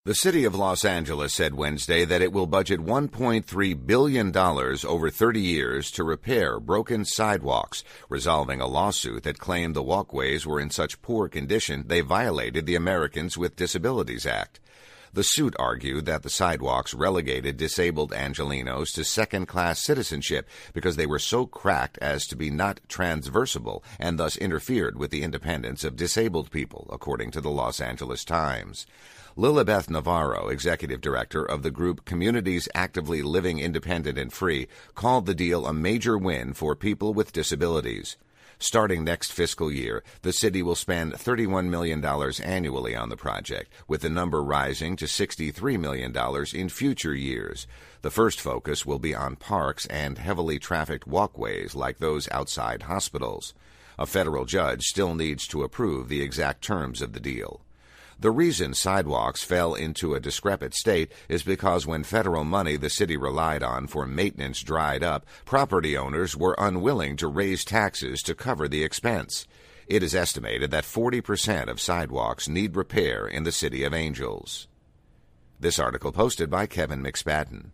The city of Los Angeles said Wednesday that it will budget $1.3 billion over 30 years to repair broken sidewalks, resolving a lawsuit that claimed the walkways were in such poor condition they violated the Americans with Disabilities Act. The suit argued that the sidewalks relegated disabled Angelenos to second-class citizenship because they were so cracked as to be not transversable and thus interfered with the independence of disabled people, according to the Los Angeles Times. Lilibeth Navarro, executive director of the group Communities Actively Living Independent and Free, called the deal a major win for people with disabilities. Starting next fiscal year, the city will spend $31 million annually on the project, with the number rising to $63 million in future years. The first focus will be on parks and heavily trafficked walkways like those outside hospitals. A federal judge still needs to approve the exact terms of the deal. The reason sidewalks fell into a decrepit state is because when federal money the city relied on for maintenance dried up, property owners were unwilling to raise taxes to cover the expense. It is estimated that 40% of sidewalks need repair in the City of Angels. This article posted by Kevin McSpadden.